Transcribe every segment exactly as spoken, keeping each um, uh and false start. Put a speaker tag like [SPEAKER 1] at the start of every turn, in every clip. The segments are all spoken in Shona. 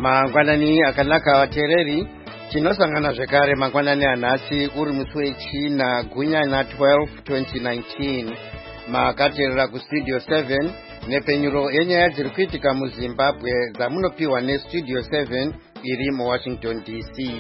[SPEAKER 1] mangwanani akanaka vateereri, tinosangana zvekare mangwanani anhasi uri musi wechina gunyana twelve twenty nineteen. Makateerera kustudio seven nepenyuro yenyaya dziri kuitika muZimbabwe dzamunopiwa nestudio seven iri muWashington D C.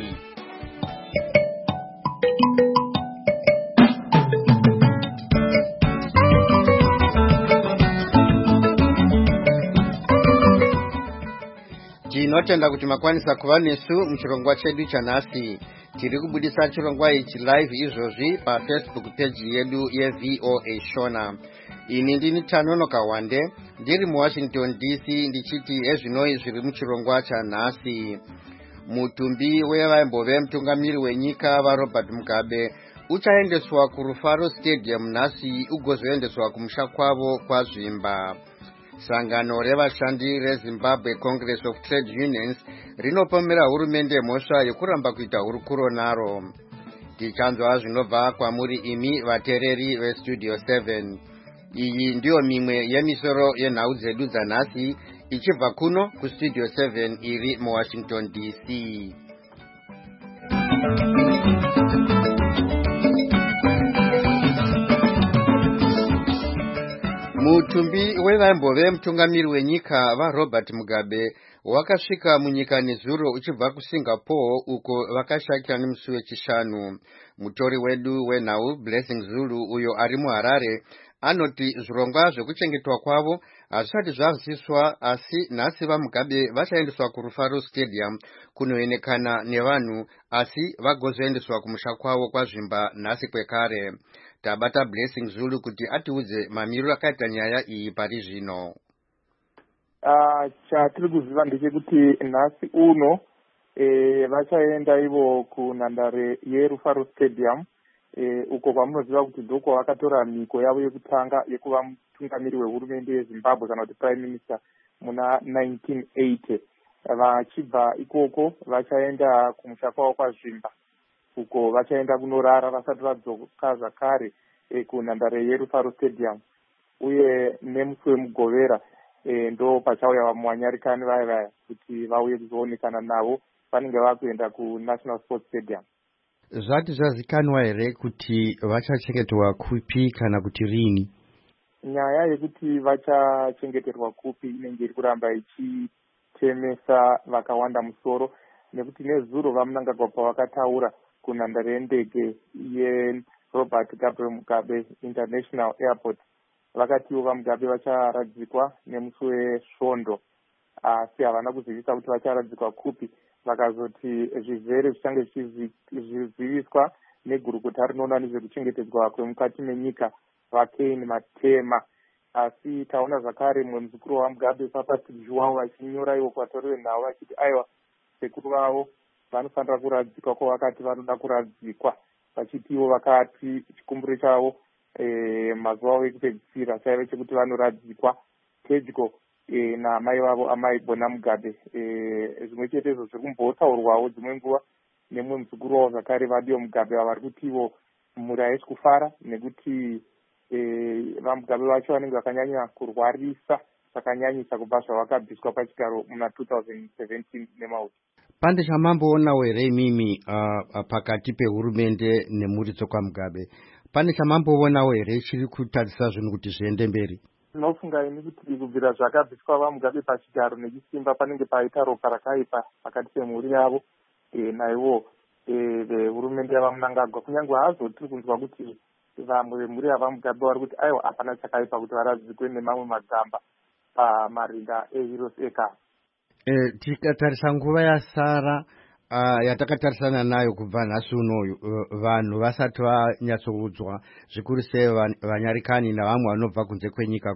[SPEAKER 1] Tinotenda kuti makwanisa kuva nesu muchirongwa chedu chanhasi. Tiri kubudisa chirongwa ichi live izvozvi paFacebook page yedu yeV O A Shona. Ini ndini Tanono Kawande, ndiri muWashington D C ndichiti ezvinoi zviri muchirongwa chanhasi. Mutumbi wevaimbove mutungamiri wenyika vaRobert Mugabe uchaendeswa kuRufaro Stadium nhasi ugozoendeswa kumusha kwavo kwaZvimba. Sangano revashandi reZimbabwe Congress of Trade Unions rinopomera hurumende mhosva yekuramba kuita hurukuro naro. Tichanzwa zvinobva kwamuri imi vateereri vestudio seven. Iyi ndiyo mimwe yemisoro yenhau dzedu dzanhasi ichibva kuno kustudio seven iri muWashington D C. Mutumbi wevaimbove mutungamiri wenyika vaRobert Mugabe wakasvika munyika nezuro uchibva kuSingapore uko vakashakira nemusi wechishanu. Mutori wedu wenhau Blessing Zulu uyo ari muHarare anoti zvirongwa zvekuchengetwa kwavo hazvisati zvaziswa, asi nhasi vaMugabe vachaendeswa kuRufaro Stadium kunoenekana nevanhu, asi vagozoendeswa kumusha kwavo kwaZvimba nhasi kwekare. Tabata Blessing Zulu kuti atiudze mamiriro akaita nyaya iyi pari zvino.
[SPEAKER 2] Uh, chatiri kuziva ndechekuti nhasi uno e, vachaenda ivo kunhandare yeRufaro Stadium e, uko kwamunoziva kuti ndoko vakatora mhiko yavo yekutanga yekuva mutungamiri wehurumende yeZimbabwe kana kuti prime minister muna nineteen eighty. Vachibva ikoko vachaenda kumusha kwavo kwaZvimba uko vachaenda kunorara vasati vadzoka zvakare e, kunhandare yeRufaro Stadium, uye nemusi wemugovera e, ndo pachauya vanyarikani vaya vaya kuti vauye kuzoonekana navo vanenge vakuenda kuNational Sports Stadium.
[SPEAKER 1] Zvati zvazikanwa here kuti vachachengeterwa kupi kana kuti rini?
[SPEAKER 2] Nyaya yekuti vachachengeterwa kupi inenge iri kuramba ichitemesa vakawanda musoro, nekuti nezuro vaMnangagwa pavakataura kunhandare yendege yeRobert Gabriel Mugabe International Airport vakatiwo vaMugabe vacharadzikwa nemusi wesvondo, asi havana kuzivisa kuti vacharadzikwa kupi. Vakazoti zvizere zvichange zvichiziviswa negurukota rinoona nezvekuchengetedzwa kwemukati menyika vaKane Matema. Asi taona zvakare mumwe muzukuru waMugabe Papatrick Zhuwao vachinyora ivo kuvatori venhau vachiti aiwa sekuru vavo vanofanira kuradzikwa kwavakati vanoda kuradzikwa, vachitiwo vakati chikumbiro chavo e, mazuva avo ekupedzisira chaive chekuti vanoradzikwa pedyo e, namai vavo amai Bona Mugabe. E, zvimwe chete izvo zviri kumbotaurwawo dzimwe nguva nemumwe muzukuru wavo zvakare Vadio Mugabe vari kutiwo mhuri haisi kufara nekuti e, vaMugabe vacho vanenge vakanyanya kurwarisa zvakanyanyisa kubva zvavakabviswa pachigaro muna two thousand seventeen nemauti.
[SPEAKER 1] Pande chamamboonawo here imimi uh, pakati pehurumende nemhuri dzokwaMugabe, pane chamamboonawo here chiri kutarisa zvinhu kuti zviende mberi?
[SPEAKER 2] Ndinofunga ini kuti kubvira zvakabviswa vaMugabe pachigaro nechisimba panenge paita ropa rakaipa pakati pemhuri yavo e, naivo vehurumende e, yavaMnangagwa. Kunyange hazo tiri kunzwa kuti vamwe vemhuri yavaMugabe vari kuti aiwa hapana chakaipa kuti varadzikwe nemamwe magamba pamarinda eHeroes Acres.
[SPEAKER 1] E, tikatarisa nguva yasara uh, yatakatarisana nayo kubva nhasi unoyu, uh, vanhu vasati vanyatsoudzwa zvikuru sei vanyarikani navamwe vanobva kunze kwenyika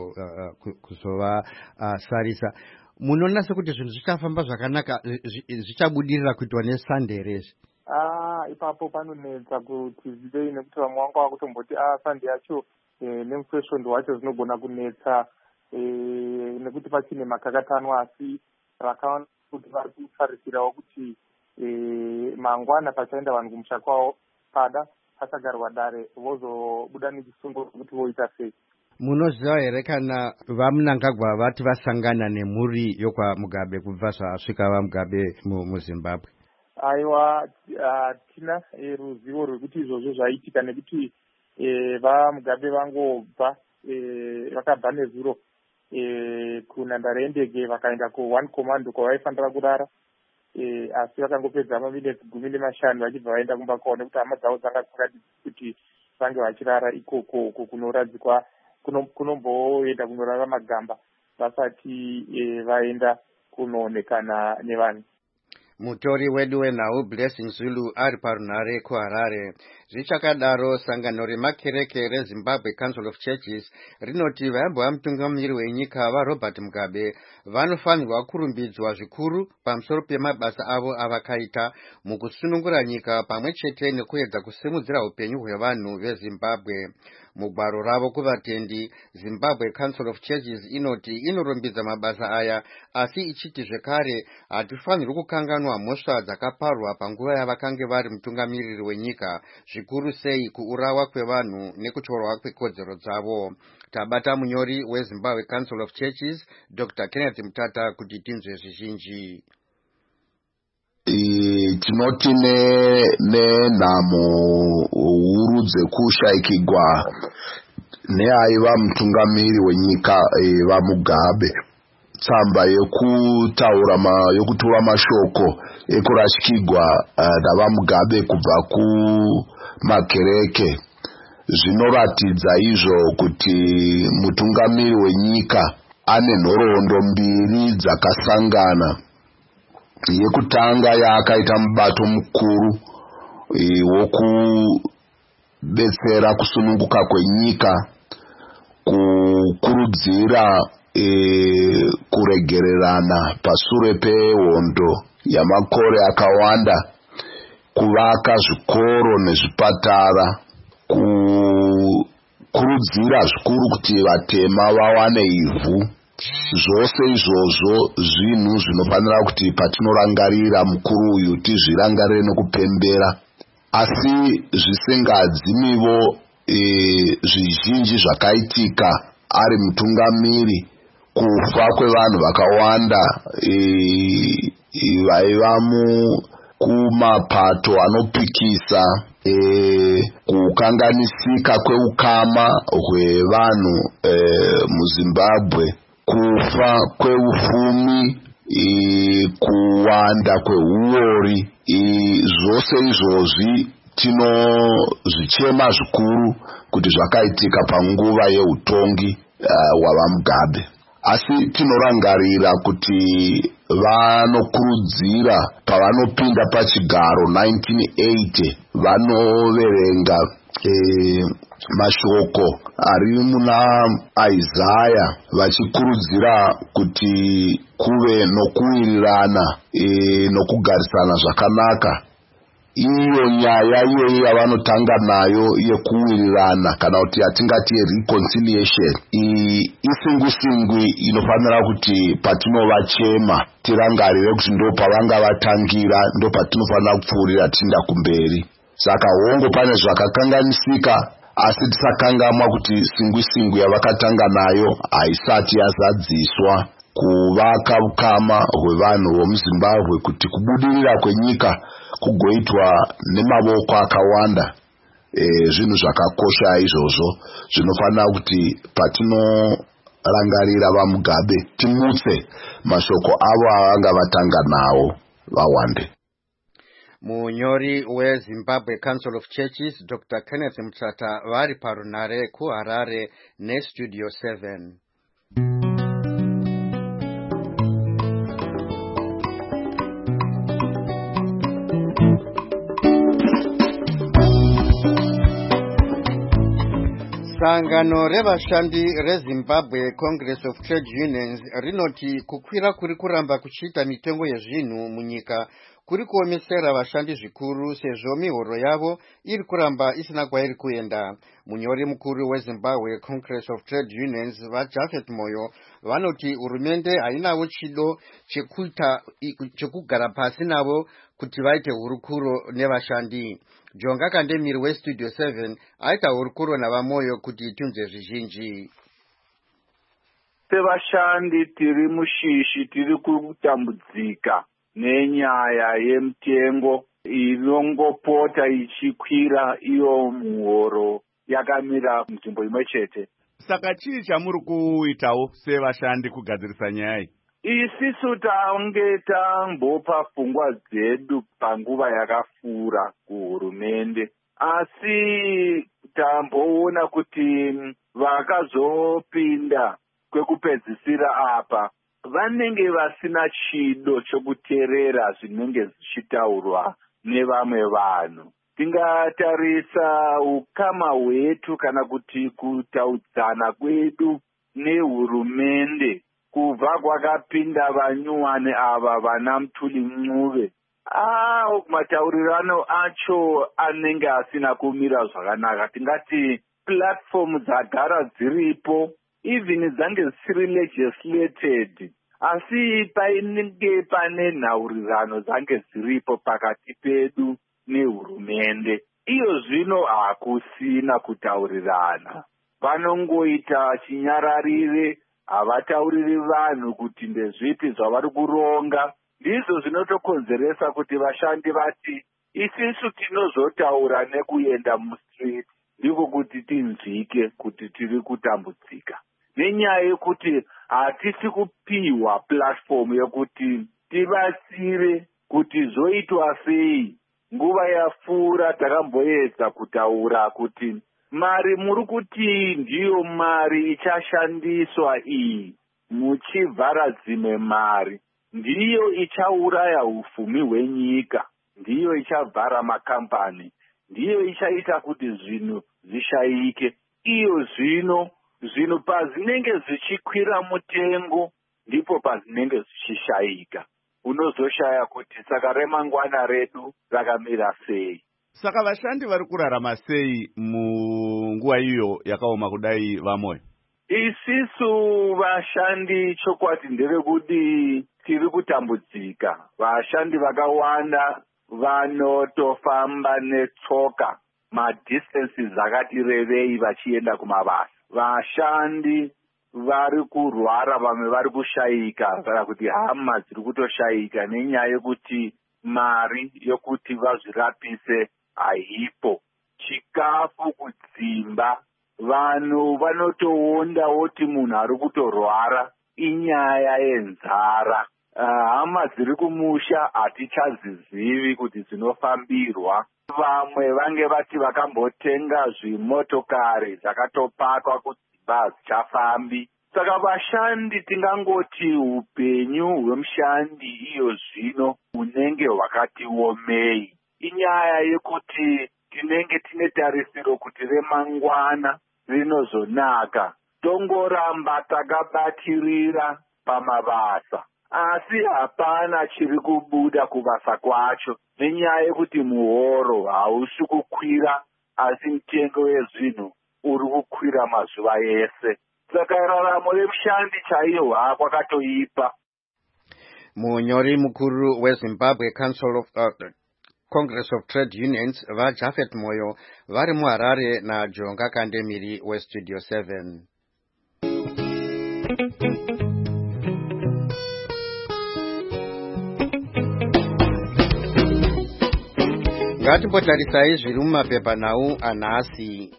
[SPEAKER 1] kuzova uh, uh, sarisa. Munoona sekuti zvinhu zvichafamba zvakanaka, zvichabudirira kuitwa neSunday rezi?
[SPEAKER 2] Ah, ipapo panonetsa kuti zivei nekuti vamwe vanga vakutomboti ah Sunday yacho e, nemusi wesvondo wacho zvinogona kunetsa e, nekuti pachine makakatano, asi rakawanda kuti vari kutarisirawo kuti e, mangwana pachaenda vanhu kumusha kwavo pada pachagarwa dare vozobuda nechisungo kuti voita sei.
[SPEAKER 1] Munoziva here kana vaMnangagwa vati vasangana nemhuri yokwa Mugabe kubva zvasvika vaMugabe muZimbabwe?
[SPEAKER 2] Aiwa, hatina ruzivo rwekuti izvozvo zvaitika nekuti vaMugabe vangobva vakabva nezuro kunhandare yendege vakaenda kuone command kwavaifanira kurara, asi vakangopedza maminitsi gumi nemashanu vachibva vaenda kumba kwavo nekuti hama dzavo dzanga dzakati kuti vange vachirara ikoko kunoradzikwa kunomboenda kunorara magamba vasati vaenda kunoonekana nevanhu.
[SPEAKER 1] Mutori wedu wenhau Blessing Zulu ari parunhare kuHarare. Zvichakadaro, sangano remakereke reZimbabwe Council of Churches rinoti vaimbova mutungamiri wenyika vaRobert Mugabe vanofanirwa kurumbidzwa zvikuru pamusoro pemabasa avo avakaita mukusunungura nyika pamwe chete nekuedza kusimudzira upenyu hwevanhu veZimbabwe. Mugwaro ravo kuvatendi, Zimbabwe Council of Churches inoti inorumbidza mabasa aya, asi ichiti zvekare hatifanirwi kukanganwa mhosva dzakaparwa panguva yavakange vari mutungamiriri wenyika, zvikuru sei kuurawa kwevanhu nekutorwa kwekodzero dzavo. Tabata munyori weZimbabwe Council of Churches, Doctor Kenneth Mutata, kuti tinzwe zvizhinji.
[SPEAKER 3] Tinoti nenhamo huru dzekushayikigwa neaiva mutungamiri wenyika vaMugabe, tsamba yekutaura yokutora mashoko ekurasikigwa navaMugabe kubva kumakereke zvinoratidza izvo kuti mutungamiri wenyika ane nhoroondo mbiri dzakasangana. Yekutanga yaakaita mubato mukuru wokubetsera kusununguka kwenyika, kukurudzira kuregererana pasure pehondo yamakore akawanda, kuvaka zvikoro nezvipatara, kukurudzira zvikuru kuti vatema vawane ivhu. Zvose izvozvo zvinhu zvinofanira kuti patinorangarira mukuru uyu tizvirangarire nokupembera, asi zvisingadzimiwo zvizhinji zvakaitika ari mutungamiri, kufa kwevanhu vakawanda vaiva kumapato anopikisa, kukanganisika kweukama hwevanhu muZimbabwe, kufa kweupfumi, kuwanda kweuori. Zvose izvozvi tinozvichema zvikuru kuti zvakaitika panguva yeutongi hwavaMugabe, asi tinorangarira kuti vanokurudzira pavanopinda pachigaro nineteen eighty vanoverenga mashoko ari muna Isaiah vachikurudzira kuti kuve nokuwirirana nokugarisana zvakanaka. Iyo nyaya iyoyi yavanotanga nayo yekuwirirana kana kuti yatingati reconciliation, isingusingwi inofanira kuti patinovachema tirangarire kuti ndo pavanga vatangira, ndo patinofanira kupfuurira tienda kumberi. Saka hongo pane zvakakanganisika, asi tisakangamwa kuti singwi-singwi yavakatanga nayo haisati yazadziswa kuvaka ukama hwevanhu vomuZimbabwe, kuti kubudirira kwenyika kugoitwa nemavoko akawanda. E, zvinhu zvakakosha izvozvo zvinofanira kuti patinorangarira vaMugabe timutse mashoko avo avanga vatanga nawo vawande.
[SPEAKER 1] Munyori weZimbabwe Council of Churches, Doctor Kenneth Mutata, vari parunhare kuHarare neStudio seven. Sangano revashandi reZimbabwe Congress of Trade Unions rinoti kukwira kuri kuramba kuchiita mitengo yezvinhu munyika kuri kuomesera vashandi zvikuru sezvo mihoro yavo iri kuramba isina kwairi kuenda. Munyori mukuru weZimbabwe Congress of Trade Unions vaJafet Moyo vanoti hurumende hainawo chido chekuita chekugara pasi navo kuti vaite hurukuro nevashandi. Jonga Kandemiri weStudio seven aita hurukuro navaMoyo kuti tunze zvizhinji.
[SPEAKER 4] sevashandi tiri mushishi tiri kutambudzika nenyaya yemitengo inongopota ichikwira iyo muhoro yakamira nzvimbo imwe chete.
[SPEAKER 5] Saka chii chamuri kuitawo sevashandi kugadzirisa nyaya iyi?
[SPEAKER 4] Isisu tange tambopa pfungwa dzedu panguva yakafura kuhurumende, asi tamboona kuti vakazopinda kwekupedzisira apa vanenge vasina chido chokuteerera zvinenge zvichitaurwa nevamwe vanhu. Tingatarisa ukama hwetu kana kuti kutaudzana kwedu nehurumende kubva kwakapinda vanyuwane ava vana Mutuli Mncube. Ah, mataurirano acho anenge asina kumira zvakanaka. Tingati platform dzagara dziripo, even dzange dzisiri legislated, asi painenge pane nhaurirano dzange dziripo pakati pedu nehurumende. Iyo zvino hakusina kutaurirana. Vanongoita chinyararire, havatauriri vanhu kuti ndezvipi zvavari kuronga. Ndizvo zvinotokonzeresa kuti vashandi vati isisu tinozotaura nekuenda mustreet, ndiko kuti tinzvike kuti tiri kutambudzika. Nenyaya yekuti hatisi kupiwa platform yokuti tibatsire kuti zoitwa sei. Nguva yapfuura takamboedza kutaura kuti mari muri kuti ndiyo mari ichashandiswa iyi, muchivhara dzimwe mari, ndiyo ichauraya ufumi hwenyika, ndiyo ichavhara makambani, ndiyo ichaita kuti zvinhu zvishaike. Iyo zvino zvinhu pazinenge zvichikwira mutengo ndipo pazinenge zvichishaika. Unozoshaya kuti saka remangwana redu rakamira sei.
[SPEAKER 5] Saka vashandi vari kurarama sei munguva iyo yakaoma kudai vamoyo?
[SPEAKER 4] Isisu vashandi chokwadi ndevekuti tiri kutambudzika. Vashandi vakawanda vanotofamba netsoka madistances akati revei vachienda kumabasa. Vashandi vari kurwara, vamwe vari kushaika, kana kuti hama dziri kutoshaika nenyaya yekuti mari yokuti vazvirapise haipo. Chikafu kudzimba, vanhu vanotoonda woti munhu ari kutorwara inyaya yenzara. Hama dziri kumusha hatichazizivi kuti dzinofambirwa. Vamwe vange vati vakambotenga zvimotokari zvakatopakwa kudzimba hadzichafambi. Saka vashandi tingangoti upenyu hwemushandi iyo zvino unenge hwakati omei. Inyaya yekuti tinenge tine tarisiro kuti remangwana rinozonaka. Tongoramba takabatirira pamabasa, asi hapana chiri kubuda kubasa kwacho nenyaya yekuti muhoro hausi kukwira, asi mitengo wezvinhu uri kukwira mazuva ese. Saka raramo remushandi chaiyo hakwakatoipa.
[SPEAKER 1] Munyori mukuru weZimbabwe Council of uh, Congress of Trade Unions vaJafet Moyo vari muHarare naJonga Kandemiri weStudio seven. Ngatimbotarisai zviri mumapepa nhau anhasi.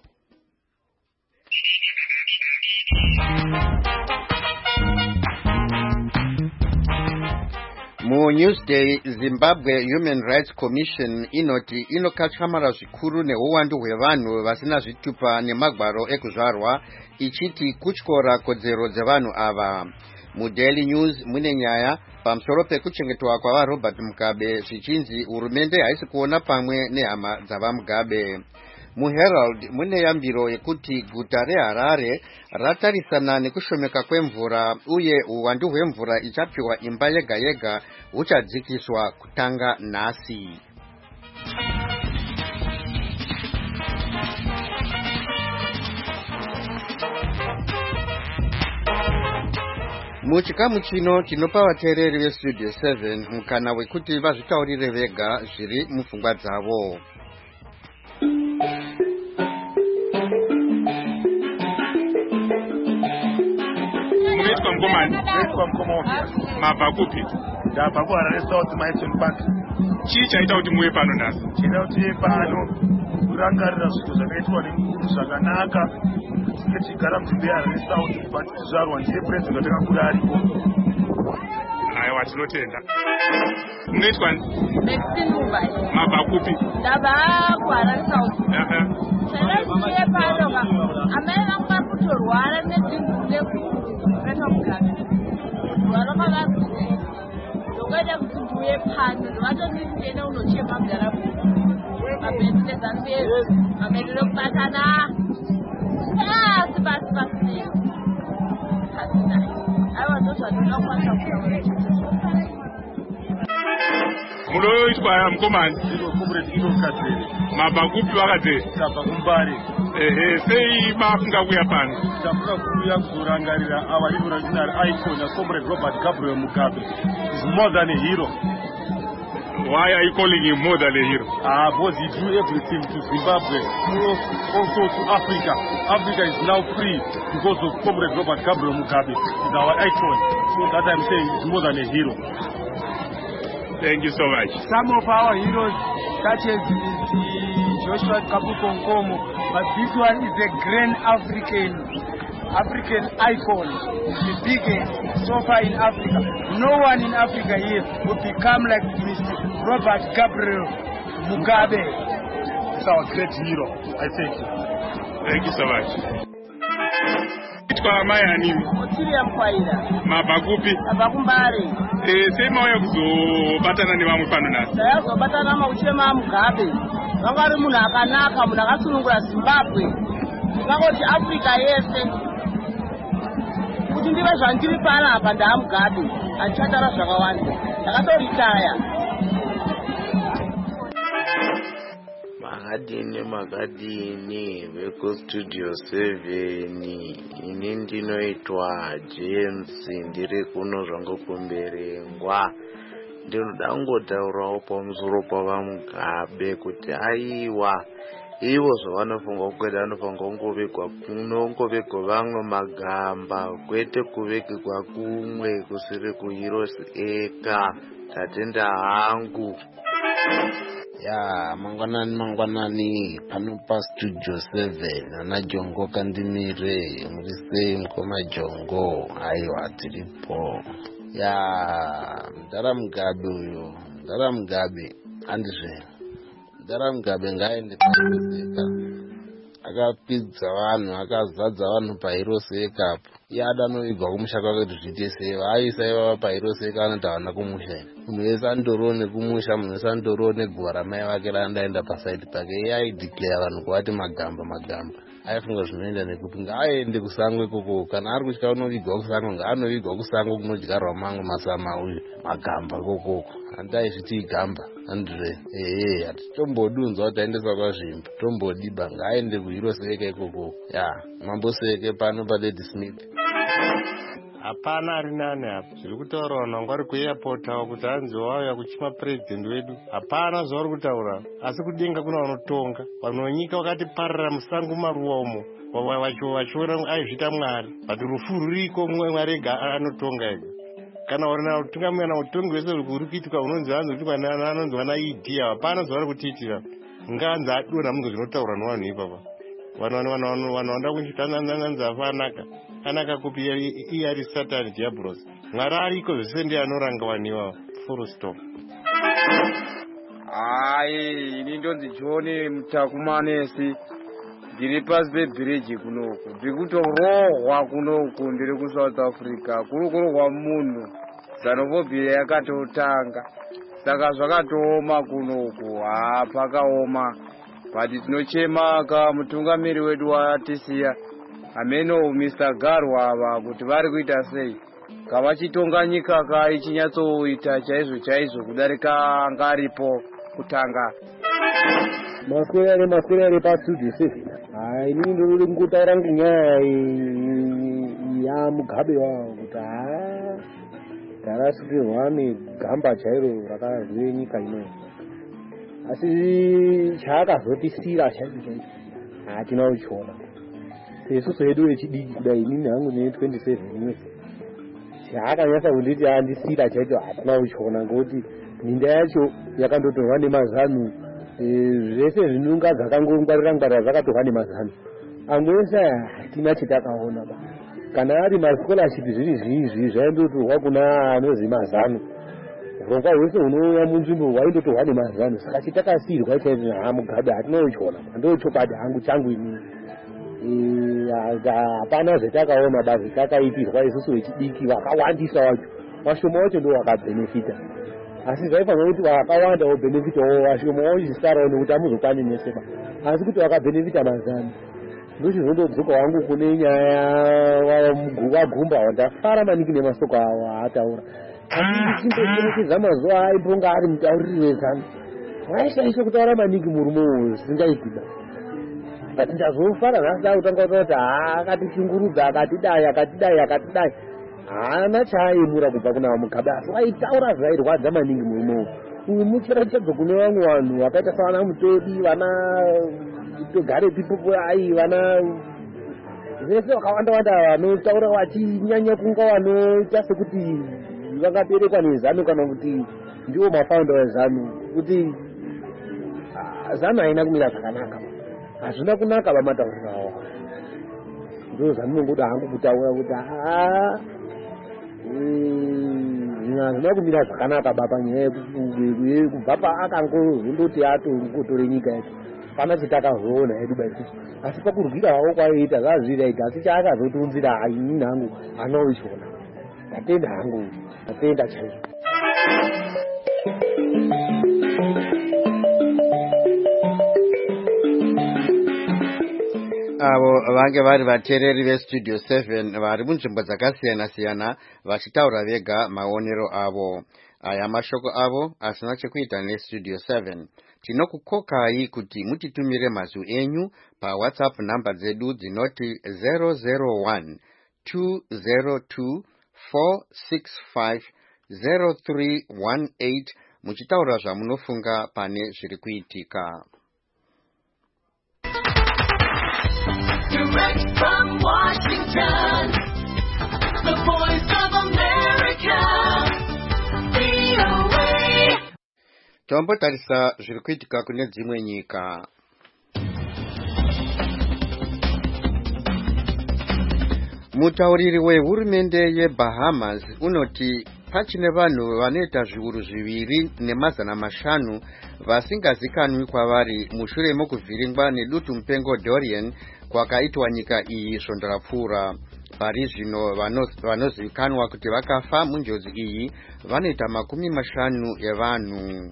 [SPEAKER 1] Mu Newsday, Zimbabwe Human Rights Commission inoti inokachamara zvikuru neuwandu hwevanhu vasina zvitupa nemagwaro ekuzvarwa, ichiti kutyora kodzero dzevanhu ava. Mu Daily News mune nyaya pamusoro pekuchengetwa kwavaRobert Mugabe zvichinzi hurumende haisi kuona pamwe nehama dzavaMugabe. MuHerald mune yambiro yekuti guta reHarare ratarisana nekushomeka kwemvura uye uwandu hwemvura ichapiwa imba yega yega huchadzikiswa kutanga nhasi. Muchikamu chino tinopa vateereri veStudio seven mukana wekuti vazvitaurire vega zviri mupfungwa dzavo.
[SPEAKER 6] Munoitwa
[SPEAKER 5] mkomani?
[SPEAKER 6] Naitwa Mkomofia.
[SPEAKER 5] Mabva kupi?
[SPEAKER 6] Ndabva kuHarare South Milton Park.
[SPEAKER 5] Chii chaita kuti muwe pano nhasi?
[SPEAKER 6] Chida kuti tiye pano kurangarira zvinhu zvakaitwa nemukuru zvakanaka. Tinenge tichigara munzvimbo yeHarare South but zvizvarwa ndiye president watakakura aripo.
[SPEAKER 5] Aiwa, tinotenda. Munoitwani?
[SPEAKER 7] Maxine Mumbai.
[SPEAKER 5] Mabva kupi?
[SPEAKER 7] Ndabva kuHarare South.
[SPEAKER 5] Aha.
[SPEAKER 7] Chandatiye pano ka amai vangu vari kutorwara nedzimvu nekupeta muganga. Varomavarwire ndokuenda kuti ndiuye pano ndivatonditiende unochema mudharabuda mabhesi nezambezi mamedero kubatana asi basi basi hasina aiwa ndozvanoda kukwanisa kutaura
[SPEAKER 5] munoitwa mukomani?
[SPEAKER 6] Ndiro comrade Ino Kadzere.
[SPEAKER 5] Mabva kupi vakadzere?
[SPEAKER 6] Ndabva kuMbare.
[SPEAKER 5] Ehe, sei mafunga kuya pano?
[SPEAKER 6] Ndafunga kuuya kuzorangarira our revolutionary icon comrade Robert Gabriel Mugabe. He's more than a hero.
[SPEAKER 5] Why are you calling him more than a hero?
[SPEAKER 6] Ah, because he do everything to Zimbabwe, also to Africa. Africa is now free because of comrade Robert Gabriel Mugabe. He's our icon. So that I'm saying he's more than a hero.
[SPEAKER 5] Thank you so much.
[SPEAKER 8] Some of our heroes, such as Joshua Kabuko Nkomo, but this one is a grand African, African icon, the biggest so far in Africa. No one in Africa here will become like Mister Robert Gabriel Mugabe.
[SPEAKER 6] He's our great hero. I thank you.
[SPEAKER 5] Thank you so much. Kwa maya nini?
[SPEAKER 7] Otiria Mkwaira.
[SPEAKER 5] Mabva kupi?
[SPEAKER 7] Ndabva kuMbare.
[SPEAKER 5] Eh, sei mauya kuzobatana nevamwe pano nhasi?
[SPEAKER 7] Ndayazobatana mauchema Mugabe. Vanga vari munhu akanaka, munhu akasunungura Zimbabwe. Ndingangoti Africa yese. Kuti ndive zvandiri panapa ndaMugabe, handichatara zvakawanda. Ndakatoritaya.
[SPEAKER 9] Magadini magadini veko studio seven ini ndinoitwa James ndiri kuno zvangokomberengwa. Ndinoda kungotaurawo pamusoro pavaMugabe kuti aiwa ivo zvavanofunga kuita vanofanira kungovigwa kunongovigwa vamwe magamba kwete kuvigwa kumwe kusiri kuheroes eka. Tatenda hangu.
[SPEAKER 3] Ya mangwanani mangwanani pano pa studio seven ana Jongo kandimire muri sei mkoma Jongo aiwa tiripo. Ya Ndara Mugabe uyo Ndara Mugabe andizve Ndara Mugabe ngaende paHeroes akapidza vanhu akazadza vanhu paHeroes apo yada novigwa kumusha kwake kuti zviite sei vaisa ivava paHeroes anoti havana kumusha munhu wese andoroone kumusha munhu wese andoroone guva ramai vake raandaenda pasaidi pake iye aideclare vanhu kuvati magamba magamba aifunga zvinoenda nekuti ngaaende kusango ikoko kana ari kutya unovigwa kusango ngaanovigwa kusango kunodyarwa mamwe masama uyu magamba kokoko handaizviti igamba andire ehe hatitombodunzwa kuti aendeswa kwazvimbo tombodiba ngaaende kuHeroes eka ikoko ya mamboseke pano paLady Smith.
[SPEAKER 10] Hapana ari nani apa zviri kutaura vanhu vanga vari kuairport avo kuti hanzi wauya kuchima president wedu. Hapana zvavari kutaura, asi kudenga kuna vanotonga vanhu venyika vakati parara musango maruwa umo vachiona aizvita mwari but rufu ruriko mumwe mwari ega anotonga ega. Kana urina utungamira na utongi wese uri kuitika unonzi hanzi kuti kana anonzi wana idea. Hapana zvavari kutiitira ngaanzi adona munhu zvinotaura nevanhu ipapa. Vanhu vanhu vanoda kunzwanzi afanaka anaka kupi iye ari Satan Diablos. Mwari ariko zvese ndiye anoranga vanhu full stop.
[SPEAKER 8] Ai ini ndonzi John Mutakumanesi ndiri pasi pebridge kunoku ndikutorohwa kunoku ndiri kuSouth Africa kuri kurohwa munhu xenophobia yakatotanga saka zvakatooma kunoku ha pakaoma but tinochema kamutungamiri wedu watisiya ameno Mister Garwa kuti vari kuita sei kavachitonga nyika ka ichinyatsoita chaizvo chaizvo kudarika ngaripo kutanga
[SPEAKER 11] maswera ari maswera ari pastudio seven hai ini ndiri kungotaura ngenyaya ya Mugabe wavo kuti ha tarasukirwa negamba chairo rakarwe nyika ino asi chaakazotisira chaicho chaicho hatina kuchiona isusu hedu vechidiki kudai inini hangu ne twenty-seven years chaakanyasa kunditi andisira chacho hatina kuchiona ngokuti minda yacho yakandotorwa nemazanu zvese zvinunga dzakangongwarira ngwarira zvakatorwa nemazanu amwe ese hatina chitakaona ba kana ari mascholarship zviri zvizvi zvaindotorwa kuna anozi mazano urongwa hwese hunouya munzvimbo hwaindotorwa nemazano saka chitakasirwa chaizvo hamugabe hatina kuchiona ndochokwadi hangu changu inini hapana zvetakaona basi takaitirwa isusu vechidiki vakawandisa wacho washoma wacho ndo wakabhenefita asi zvaifanira kuti vakawanda wobhenefitawo washoma wochisarawo nekuti hamuzokwani neseba asi kuti wakabhenefita mazano ndochizondodzoka wangu kune nyaya wagumba wandafara maningi nemasoko awo aataura asi ndichimbocherekedza mazuva aimbonga ari mutauriri wezano waishaisha kutaura maningi murume uyu zvisingaitiba but ndazofara nhasi akutanga kutaura kuti haa akatishungurudza akatidai akatidai akatidai haana chaaimura kubva kuna vamugabe asi waitaura zvairwadza maningi murume uyu uyu mucherechedzo kune vamwe vanhu vakaita savana mutodi vana togare pipopo ai vana vese vakawanda wanda vanotaura vachinyanya kunga vanoita sekuti vangaberekwa nezano kana kuti ndiwo mafaunda vezano kuti zano haina kumira zvakanaka hazvina kunaka vamatauriro avo ndo zvanongoda hangu kutaura kuti haa hazvina kumira zvakanaka baba nyaya kubva paakangozondoti atongotore nyika yetu pana chitakazoona edu baisusu asi pakurwira havo kwaiita zvazviraita asi chaakazotiunzira hainini hangu anoichona ndatenda hangu ndatenda chaizvo
[SPEAKER 1] avo vange vari vateereri vestudio seven vari munzvimbo dzakasiyana siyana vachitaura vega maonero avo. Aya mashoko avo asina chekuita nestudio seven. Tinokukokai kuti mutitumire mazwi enyu pa WhatsApp namba dzedu dzinoti zero zero one two zero two four six five zero three one eight muchitaura zvamunofunga pane zviri kuitika.
[SPEAKER 12] Direct from Washington, the voice of America, V O A.
[SPEAKER 1] Tombotarisa zviri kuitika kune dzimwe nyika. Mutauriri wehurumende yeBahamas unoti pachine vanhu vanoita zviuru zviviri nemazana mashanu vasingazikanwi kwavari mushure mokuvhiringwa nedutu mupengo Dorian kwakaitwa nyika iyi svondo rapfuura. Pari zvino vanozivikanwa kuti vakafa munjodzi iyi vanoita makumi mashanu evanhu.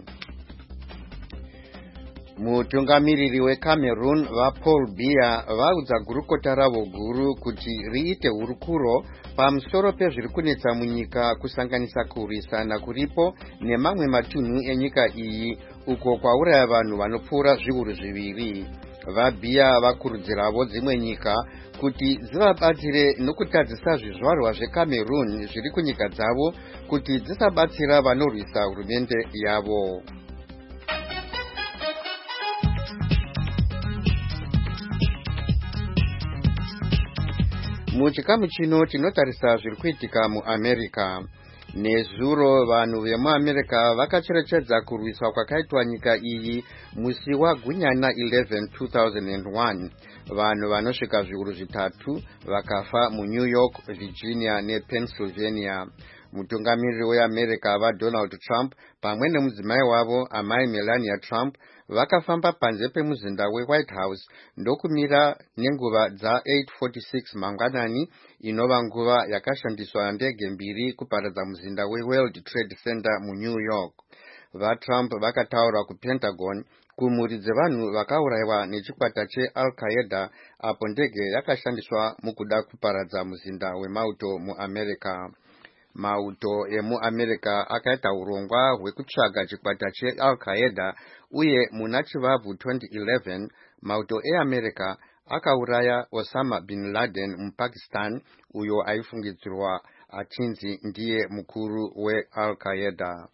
[SPEAKER 1] Mutungamiriri weCameroon vaPaul Biya vaudza gurukota ravo guru kuti riite hurukuro pamusoro pezviri kunetsa munyika kusanganisa kurwisana kuripo nemamwe matunhu enyika iyi uko kwauraya vanhu vanopfuura zviuru zviviri. VaBiya vakurudziravo dzimwe nyika kuti dzivabatsire nokutadzisa zvizvarwa zveCameroon zviri kunyika dzavo kuti dzisabatsira vanorwisa hurumende yavo. Muchikamu chino tinotarisa zviri kuitika muAmerica. Nezuro vanhu vemuAmerica vakacherechedza kurwiswa kwakaitwa nyika iyi musi waGunyana eleven two thousand one. Vanhu vanosvika zviuru zvitatu vakafa muNew York, Virginia nePennsylvania. Mutungamiriri weAmerica vaDonald Trump pamwe nemudzimai wavo amai Melania Trump vakafamba panze pemuzinda weWhite House ndokumira nenguva dza eight forty-six mangwanani inova nguva yakashandiswa ndege mbiri kuparadza muzinda weWorld Trade Center muNew York. VaTrump vakataura kuPentagon kumhuri dzevanhu vakaurayiwa nechikwata cheAl-Qaeda apo ndege yakashandiswa mukuda kuparadza muzinda wemauto muAmerica. Mauto emuAmerica akaita urongwa hwekutsvaga chikwata cheAl-Qaeda uye muna chivabvu twenty eleven mauto eAmerica akauraya Osama bin Laden muPakistan uyo aifungidzirwa achinzi ndiye mukuru weAl-Qaeda.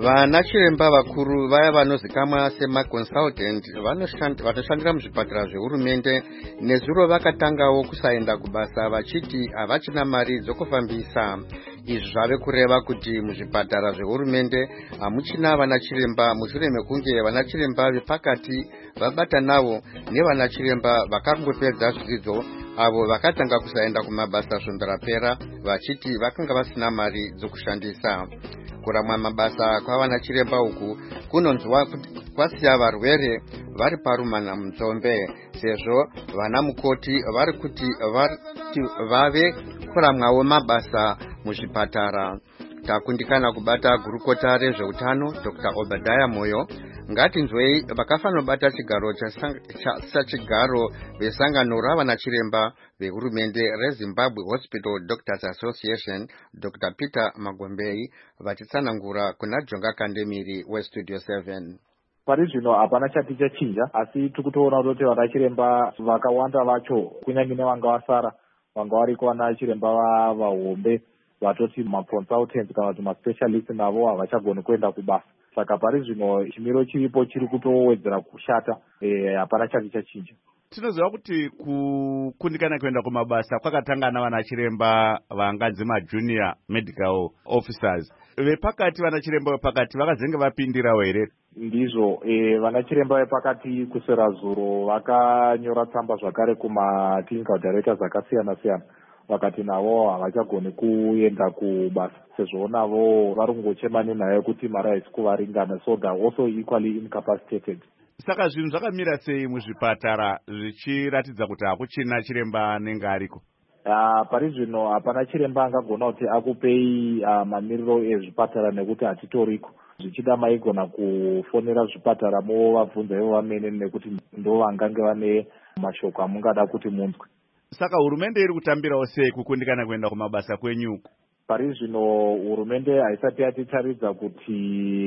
[SPEAKER 1] vanachiremba vakuru vaya vanozikamwa semaconsultant vanoshandira muzvipatara zvehurumende nezuro vakatangawo kusaenda kubasa vachiti havachina mari dzokufambisa. Izvi zvave kureva kuti muzvipatara zvehurumende hamuchina vanachiremba mushure mekunge vanachiremba vepakati vabatanavo nevanachiremba vakangopedza zvidzidzo avo vakatanga kusaenda kumabasa svondo rapera vachiti vakanga vasina mari dzokushandisa. Kuramwa mabasa kwavanachiremba uku kunonzwa kwasiya varwere vari parumana munzombe, sezvo vana mukoti vari kuti vave kuramwawo mabasa muzvipatara. Takundikana kubata gurukota rezveutano Doctor Obadiah Moyo. Ngatinzwei vakafanobata chigaro sachigaro vesangano ravanachiremba vehurumende reZimbabwe Hospital Doctors Association Doctor Peter Magombei vachitsanangura kuna Jonga Kandemiri weStudio seven.
[SPEAKER 13] Pari zvino hapana chati chachinja, asi tikutoona kuti vanachiremba vakawanda vacho kunyanya nevanga vasara vanga variko vanachiremba vahombe vatoti maconsultants kana kuti maspecialist navo havachagoni kuenda kubasa. Saka pari zvino chimiro chiripo chiri kutowedzera kushata, hapana chati chachinja.
[SPEAKER 5] Tinoziva kuti kukundikana kuenda kumabasa kwakatangana vanachiremba vanganzi majunior medical officers. Vepakati vanachiremba vepakati vakazenge vapindirawo here?
[SPEAKER 13] Ndizvo, e, vanachiremba vepakati kusera zuro vakanyora tsamba zvakare kuma clinical directors akasiyana siyana. Vakati navo havachagoni kuenda kubasa sezvo navo vari kungochema nenhaya yekuti mari haisi kuvaringana, so they are also equally incapacitated.
[SPEAKER 5] Saka zvinhu zvakamira sei muzvipatara zvichiratidza kuti hakuchina chiremba anenge ariko?
[SPEAKER 13] Uh, pari zvino hapana chiremba angagona kuti akupei uh, mamiriro ezvipatara nekuti hatitoriko. Zvichida maigona kufonera zvipatara movabvunza ivo vamene nekuti ndo vangange vane mashoko amungada kuti munzwe.
[SPEAKER 5] Saka hurumende iri kutambirawo sei kukundikana kuenda kumabasa kwenyu?
[SPEAKER 13] Pari zvino hurumende haisati yatitaridza kuti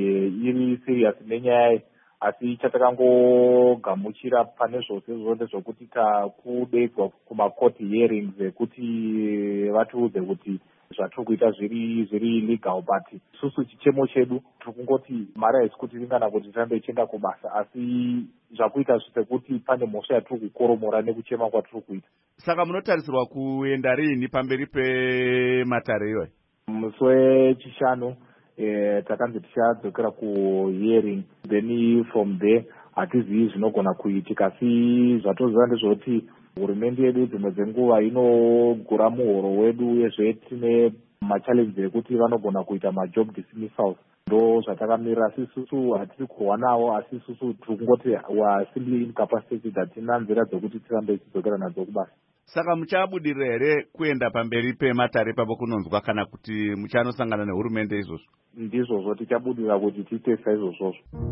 [SPEAKER 13] iri serious nenyaya, asi chatakangogamuchira pane zvose zvose zvokuti takudedzwa kumakoti hearings ekuti vatiudze kuti zvatiri kuita zviri zviri legal, but susu chichemo chedu tiri kungoti mari haisi kutiringana kuti tirambe tichienda kubasa, asi zvakuita sekuti pane mhosva yatiri kukoromora nekuchema kwatiri kuita.
[SPEAKER 5] Saka munotarisirwa kuenda rini pamberi pematare iyoyi?
[SPEAKER 13] Musi wechishanu eh, takanzi tichadzokera kuhearing, then from there hatizivi zvinogona kuitika, asi zvatoziva ndezvekuti hurumende yedu dzimwe dzenguva inogura muhoro wedu uyezve tine machallenges ekuti vanogona kuita majob dismissals. Ndo zvatakamira, asi susu hatiri kurwa navo, asi susu tiri kungoti we are simply incapacitated, hatina nzira dzokuti tirambe tichidzokera nadzo kubasa.
[SPEAKER 5] Saka muchabudirira here kuenda pamberi pematare papo kunonzwa, kana kuti muchanosangana nehurumende izvozvo?
[SPEAKER 13] Ndizvozvo, tichabudirira kuti titesa izvozvozvo.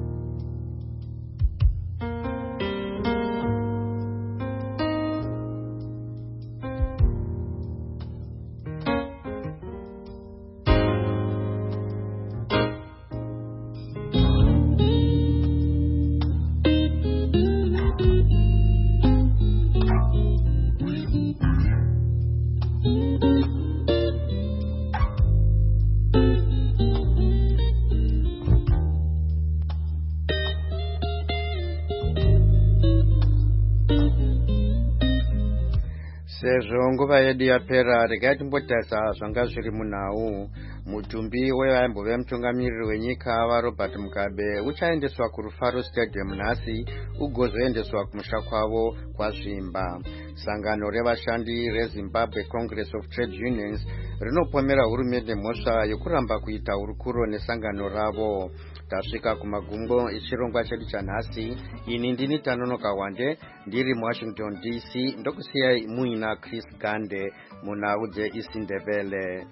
[SPEAKER 1] Sezvo nguva yedu yapera, regai timbotarisa zvanga zviri munhau. Mutumbi wevaimbove mutungamiriri wenyika vaRobert Mugabe uchaendeswa kuRufaro Stadium nhasi ugozoendeswa kumusha kwavo kwazvimba. Sangano revashandi reZimbabwe Congress of Trade Unions rinopomera hurumende mhosva yokuramba kuita urukuro nesangano ravo. Tasvika kumagumbo echirongwa chedu chanhasi. Ini ndini Tanonoka Wande ndiri muWashington D C, ndokusiyai muina Chris Gande munhau dzeIsindebele.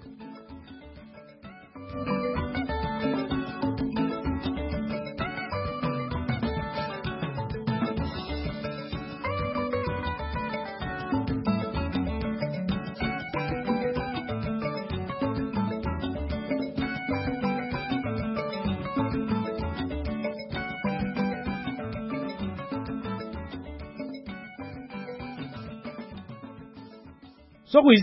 [SPEAKER 14] So